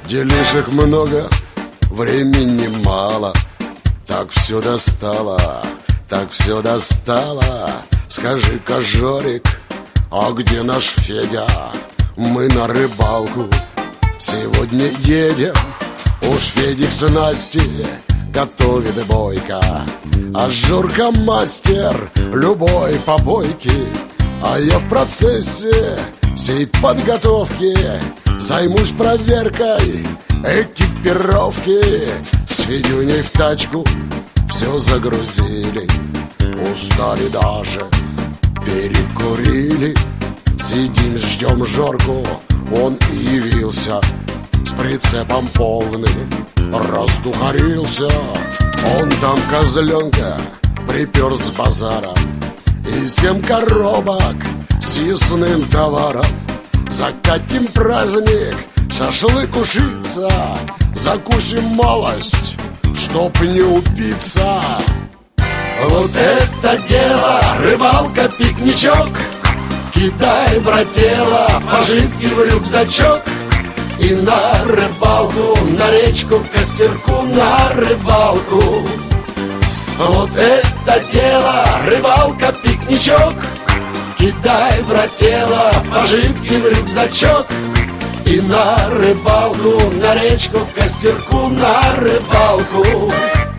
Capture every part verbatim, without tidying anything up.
Делишек много, времени мало. Так все достало, так все достало. Скажи-ка, Жорик, а где наш Федя? Мы на рыбалку сегодня едем. Уж Федик с Настей готовит бойко, а Жорка мастер любой побойки. А я в процессе сей подготовки займусь проверкой экипировки. С Федюней в тачку все загрузили, устали даже, перекурили. Сидим, ждем Жорку, он и явился с прицепом полным, раздухарился. Он там козленка припер с базара и семь коробок с ясным товаром. Закатим праздник, шашлык ушиться, закусим малость, чтоб не упиться. Вот это дело, рыбалка, пикничок. Кидай, брателло, пожитки в рюкзачок. И на рыбалку, на речку, к костерку, на рыбалку. Вот это дело, рыбалка, пикничок. Кидай, брателло, пожитки в рюкзачок. И на рыбалку, на речку, к костерку, на рыбалку.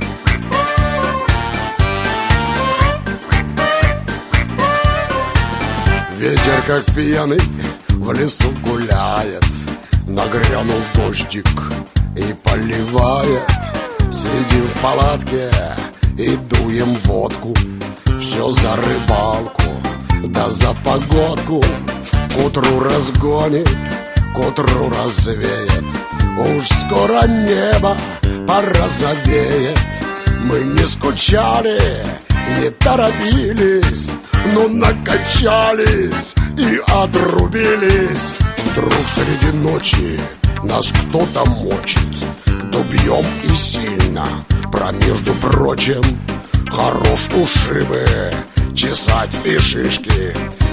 Ветер, как пьяный, в лесу гуляет. Нагрянул дождик и поливает. Сидим в палатке и дуем водку. Все за рыбалку, да за погодку. К утру разгонит, к утру развеет. Уж скоро небо порозовеет. Мы не скучали, не торопились, но накачались и отрубились. Вдруг среди ночи нас кто-то мочит. Дубьем и сильно, про между прочим. Хорош ушибы, чесать и шишки.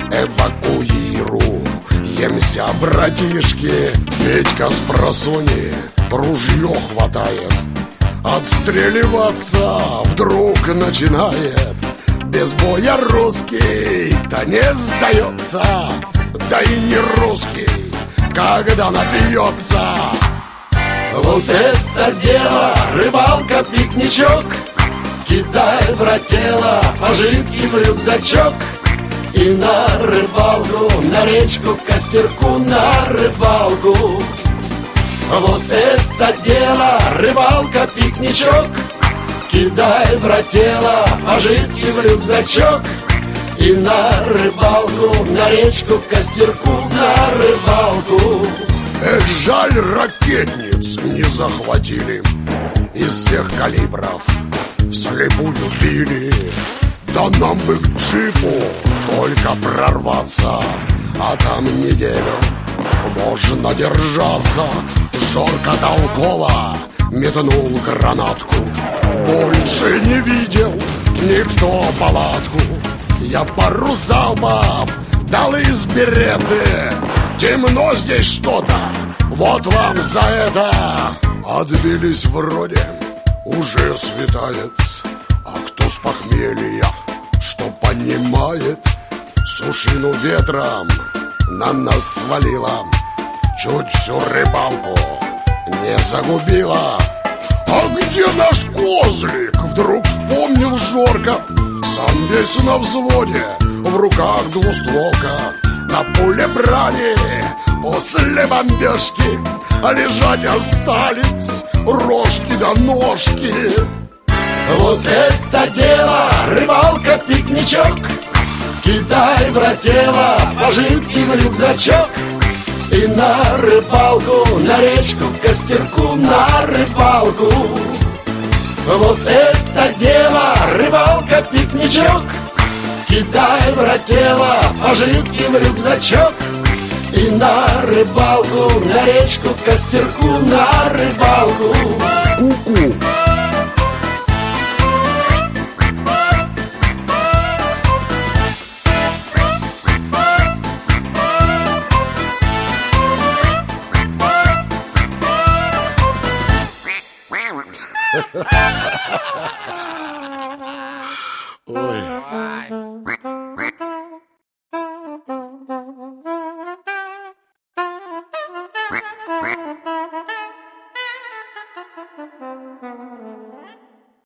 Эвакуируемся, братишки. Федька с просони ружье хватает, отстреливаться вдруг начинает. Без боя русский-то не сдается. Да и не русский, когда напьется. Вот это дело, рыбалка, пикничок. Кидай, брателло, пожитки в рюкзачок. И на рыбалку, на речку, к костерку, на рыбалку. Вот это дело, рыбалка, пикничок. Кидай, брателло, пожитки в рюкзачок. И на рыбалку, на речку, к костерку, на рыбалку. Эх, жаль, ракетниц не захватили. Из всех калибров вслепую били. Да нам бы к джипу только прорваться, а там неделю можно держаться. Жорка толково метнул гранатку. Больше не видел никто палатку. Я пару залпов дал из береты. Темно здесь что-то, вот вам за это. Отбились вроде, уже светает. А кто с похмелья, что понимает? Сушину ветром на нас свалила, чуть всю рыбалку не загубила. А где наш козлик? Вдруг вспомнил Жорка. Сам весь на взводе, в руках двустволка. На пуле брали после бомбежки, а лежать остались рожки да ножки. Вот это дело, рыбалка, пикничок. Кидай, брателло, пожитки в рюкзачок. И на рыбалку, на речку, к костерку, на рыбалку. Вот это дело, рыбалка, пикничок. Кидай, брателло, пожитки в рюкзачок. И на рыбалку, на речку, к костерку, на рыбалку. Ку-ку. Ой.